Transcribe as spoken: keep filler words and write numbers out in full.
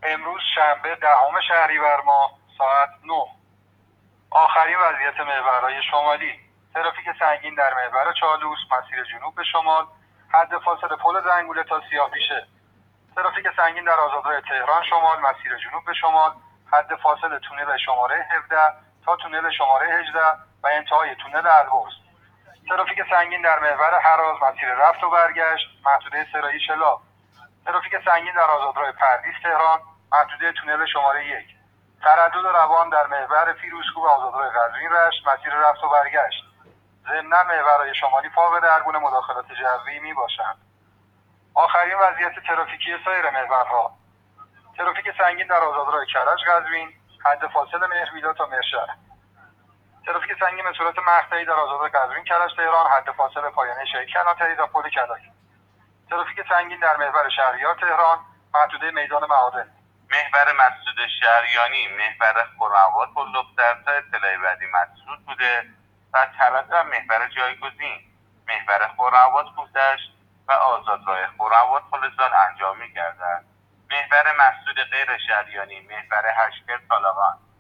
امروز شنبه دهم شهریور ماه ساعت نه. آخرین وضعیت محورهای شمالی: ترافیک سنگین در محور چالوس مسیر جنوب به شمال، حد فاصله پل زنگوله تا سیاه‌پیشه. ترافیک سنگین در آزادراه تهران شمال مسیر جنوب به شمال، حد فاصله تونل شماره هفده تا تونل شماره هجده و انتهای تونل البرز. ترافیک سنگین در محور هراز مسیر رفت و برگشت، محدوده سرایی شلاب. ترافیک سنگین در آزادراه پردیس تهران، محدوده تونل شماره یک. تردد روان در محور پیروزکوه و آزادراه قزوین رشت مسیر رفت و برگشت. ضمن محورهای شمالی فاقد هر گونه مداخلات جوی می باشند. آخرین وضعیت ترافیکی سایر محورها: ترافیک سنگین در آزادراه کرج قزوین، حد فاصله مهربیدا تا مرشد. ترافیک سنگین به صورت مقطعی در آزادراه قزوین کرج تهران، حد فاصله پایانه شیخ کناتری تا پل کلک. ترافیک سنگین در محور شهریار تهران، محدوده میدان معادن. محور مسعود شهریانی، محور خرم‌آباد پل دختر تا اطلاع بعدی مسدود بوده و تردد محور جایگزین، محور خرم‌آباد کوهدشت و آزادراه خرم‌آباد فلزان انجام می‌گردد. محور مسدود غیر شهریانی، محور هشکر طالقان